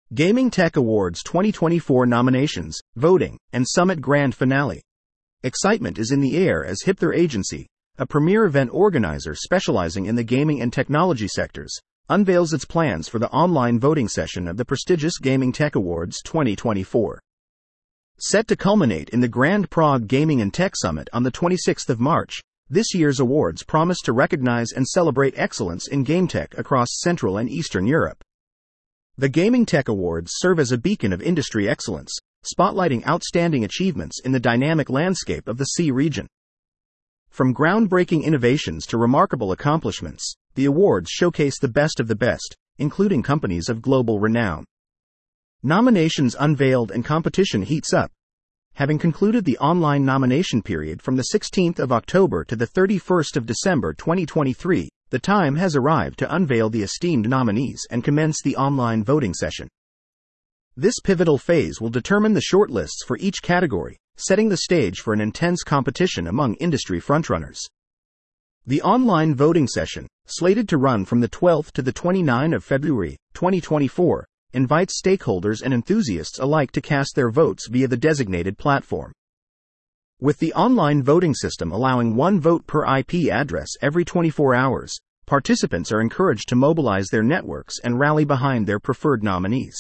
Gaming Tech Awards 2024 nominations, voting, and summit grand finale. Excitement is in the air as Hipther Agency, a premier event organizer specializing in the gaming and technology sectors, unveils its plans for the online voting session of the prestigious Gaming Tech Awards 2024. Set to culminate in the Grand Prague Gaming and Tech Summit on the 26th of March, this year's awards promise to recognize and celebrate excellence in game tech across Central and Eastern Europe. The Gaming Tech Awards serve as a beacon of industry excellence, spotlighting outstanding achievements in the dynamic landscape of the CEE region. From groundbreaking innovations to remarkable accomplishments, the awards showcase the best of the best, including companies of global renown. Nominations unveiled and competition heats up. Having concluded the online nomination period from the 16th of October to the 31st of December 2023, the time has arrived to unveil the esteemed nominees and commence the online voting session. This pivotal phase will determine the shortlists for each category, setting the stage for an intense competition among industry frontrunners. The online voting session, slated to run from the 12th to the 29th of February 2024, invites stakeholders and enthusiasts alike to cast their votes via the designated platform. With the online voting system allowing one vote per IP address every 24 hours, participants are encouraged to mobilize their networks and rally behind their preferred nominees.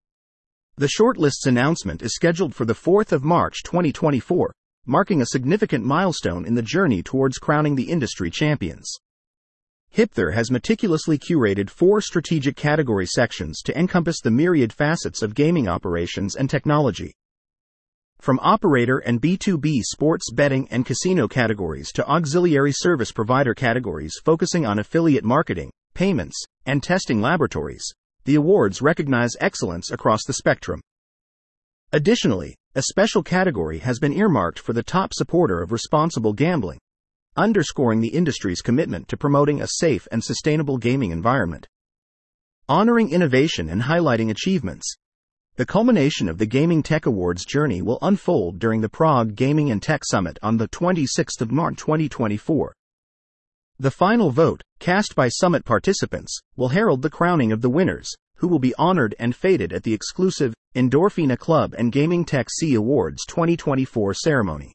The shortlist's announcement is scheduled for the 4th of March 2024, marking a significant milestone in the journey towards crowning the industry champions. Hipther has meticulously curated 4 strategic category sections to encompass the myriad facets of gaming operations and technology. From operator and B2B sports betting and casino categories to auxiliary service provider categories focusing on affiliate marketing, payments, and testing laboratories, the awards recognize excellence across the spectrum. Additionally, a special category has been earmarked for the top supporter of responsible gambling, underscoring the industry's commitment to promoting a safe and sustainable gaming environment. Honoring innovation and highlighting achievements, the culmination of the Gaming Tech Awards journey will unfold during the Prague Gaming and Tech Summit on the 26th of March 2024. The final vote, cast by summit participants, will herald the crowning of the winners, who will be honored and feted at the exclusive Endorfina Club and Gaming Tech CEE Awards 2024 ceremony.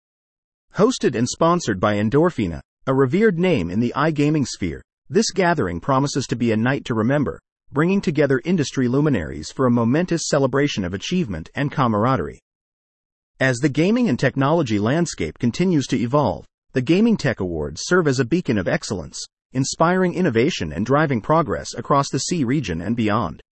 Hosted and sponsored by Endorfina, a revered name in the iGaming sphere, this gathering promises to be a night to remember, bringing together industry luminaries for a momentous celebration of achievement and camaraderie. As the gaming and technology landscape continues to evolve, the Gaming Tech Awards serve as a beacon of excellence, inspiring innovation and driving progress across the CEE region and beyond.